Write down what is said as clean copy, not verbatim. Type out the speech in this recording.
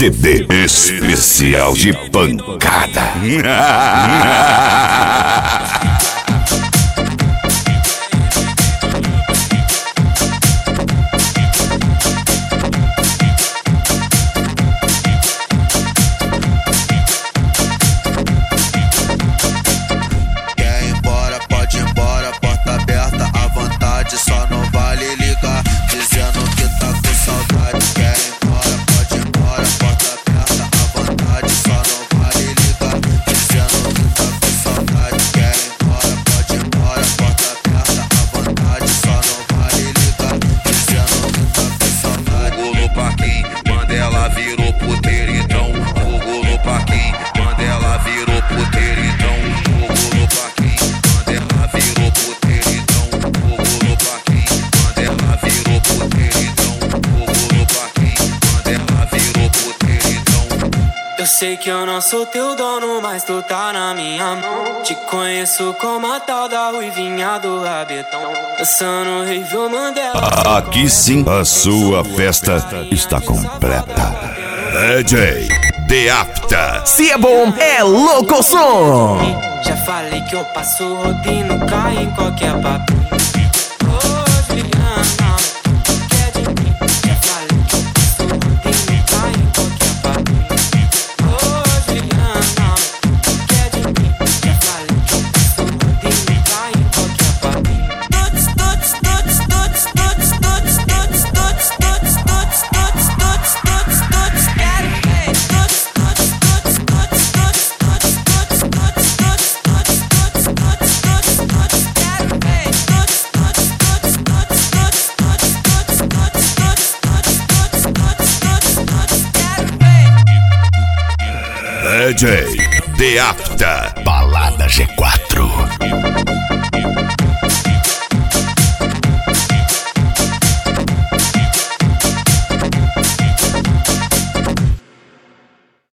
CD especial de pancada. Quer ir embora, pode ir embora, porta aberta à vontade, só não vale ligar, dizendo que tá com saudade. Quer ir embora, pode ir embora, porta aberta à vontade, só não vale ligar, dizendo que tá com saudade. Quer ir embora, pode ir embora, porta aberta à vontade, só não vale ligar, dizendo que tá com saudade. Fogo no parquinho, Mandela virou puteiritão. Fogo no parquinho, Mandela virou puteiritão. Fogo no parquinho, Mandela virou puteiritão. Fogo no parquinho, Mandela virou puteiritão. Fogo no parquinho, Mandela virou puteiritão. Eu sei que eu não sou teu dono, mas tu tá na minha mão. Te conheço como a tal da ruivinha do rabetão. Dançando rave o Mandela. Aqui sim, a sua festa está completa. DJ Deapta. Se é bom, é louco o som. Já falei que eu passo rodinho, cai em qualquer papinho. Ô, Juliana, quer de mim? Já falei que eu passo rodinho, cai em qualquer papinho. Ô, Juliana, quer de mim? Já falei que eu passo rodinho, cai em qualquer papinho. Todos, todos, todos, todos, todos, todos, todos, todos, todos, todos, todos, todos, todos, todos, quero ver. Todos, todos, todos, todos, todos, todos, todos, todos, todos, todos, todos, todos, todos, todos, quero ver. Todos, todos, todos, todos, todos, todos, todos, todos, todos, todos, todos, todos, todos, quero ver. DJ Deapta. Balada G4.